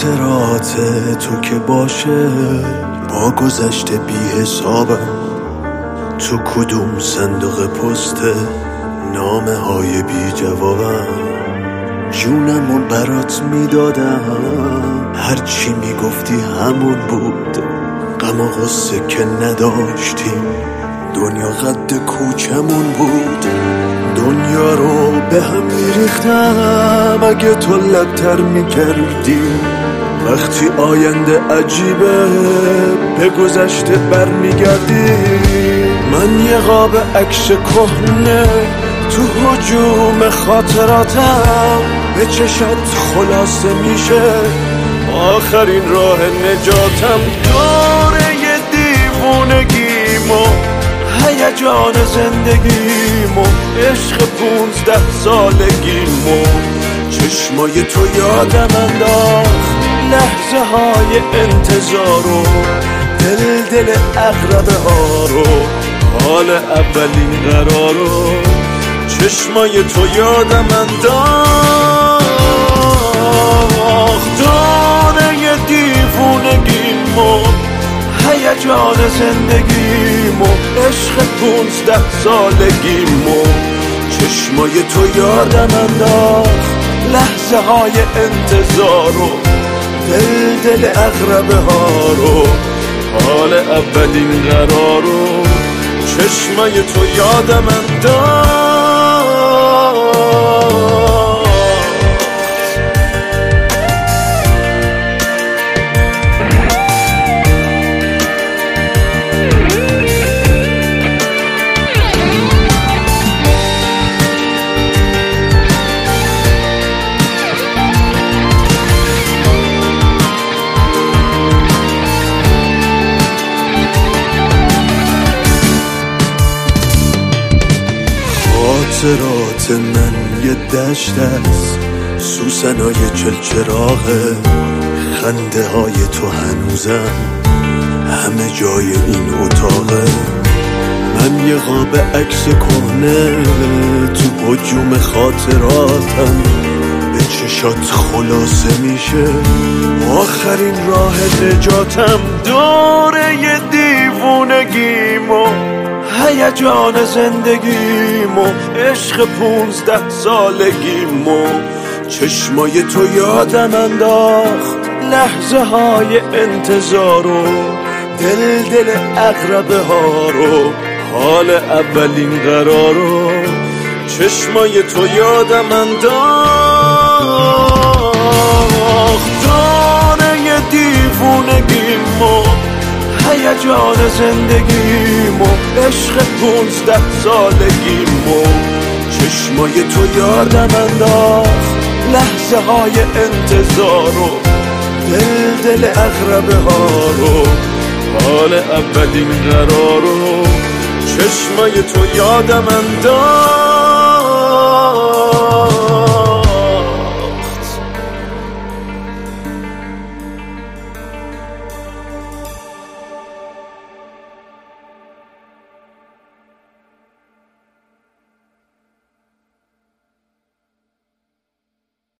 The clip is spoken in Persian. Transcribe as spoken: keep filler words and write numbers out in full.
خاطرات تو که باشه با گذشته بی حسابم، تو کدوم صندوق پست نامه های بی جوابم، جونمو برات میدادم، هرچی میگفتی همون بود، غم و غصه که نداشتیم، دنیا قد کوچمون بود، دنیا رو به هم میریختم اگه تو لبتر میکردی، وقتی آینده عجیبه به گذشته برمیگردی، من یه قاب عکس کهنه تو هجوم خاطراتم، به چشات خلاصه میشه آخرین راه نجاتم، دوره یه دیوونگیمو هیجان زندگیمو عشق پونزده سالگیمو، چشمای تو یادم انداخت لحظه های انتظارو، دل دل اقربه ها رو، حال اولین قرارو، چشمای تو یادم انداخت دانه دیوونگیمو هیجان زندگیمو عشق پونزده سالگیمو، چشمای تو یادم انداخت لحظه های انتظارو، دل دل اقربه ها رو، حال اولین قرارو، چشمای تو یادم انداخت. خاطرات من یه دشت است، سوسنای چلچراغه، خنده های تو هنوزم همه جای این اتاقه، من یه قاب عکس کهنه تو هجوم خاطراتم، به چشات خلاصه میشه آخرین راه نجاتم، دوره یه دیوونگیمو هیجان زندگیمو عشق پونزده سالگیمو، چشمای تو یادم انداخت لحظه های انتظارو، دل دل اقربه ها رو، حال اولین قرارو، چشمای تو یادم انداخت دانه دیوونگیمو هیجان زندگیمو عشق پونزده سالگیمو، چشمای تو یادم انداخت لحظه های انتظارو، دل دل اقربه ها رو، حال اولین قرارو، چشمای تو یادم انداخت.